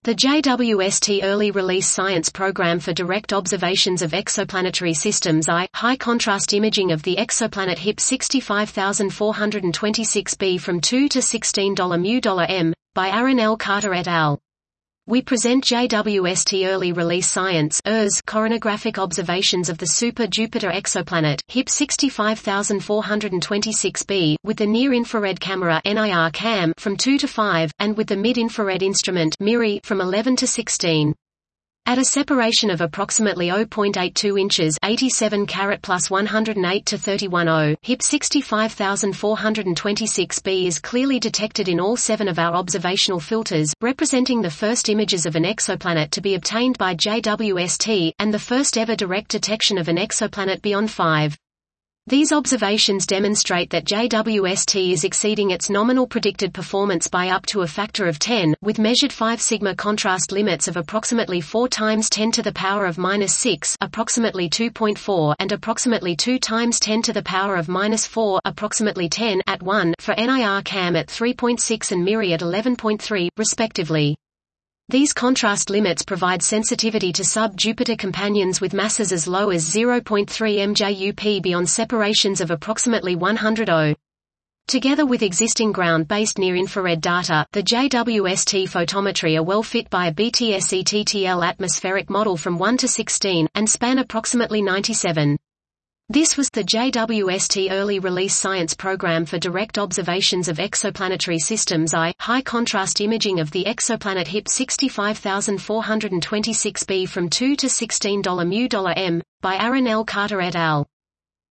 The JWST Early Release Science Program for Direct Observations of Exoplanetary Systems I, High-Contrast Imaging of the Exoplanet HIP 65426b from 2 to $16 μm, by Aaron L. Carter et al. We present JWST Early Release Science Coronagraphic Observations of the Super Jupiter Exoplanet, HIP 65426b, with the Near-Infrared Camera NIR-CAM from 2 to 5, and with the Mid-Infrared Instrument MIRI from 11 to 16. At a separation of approximately 0.82 inches 87 carat plus 108 to 31.0, HIP 65426b is clearly detected in all 7 of our observational filters, representing the first images of an exoplanet to be obtained by JWST, and the first ever direct detection of an exoplanet beyond 5. These observations demonstrate that JWST is exceeding its nominal predicted performance by up to a factor of 10, with measured 5 sigma contrast limits of approximately 4 times 10 to the power of -6, approximately 2.4, and approximately 2 times 10 to the power of -4, approximately 10 at 1 for NIR-CAM at 3.6 and MIRI at 11.3, respectively. These contrast limits provide sensitivity to sub-Jupiter companions with masses as low as 0.3 mJUP beyond separations of approximately 100 O. Together with existing ground-based near-infrared data, the JWST photometry are well fit by a BTSETTL atmospheric model from 1 to 16, and span approximately 97. This was the JWST Early Release Science Program for Direct Observations of Exoplanetary Systems I, High-Contrast Imaging of the Exoplanet HIP 65426b from 2 to $16 μm, by Aaron L. Carter et al.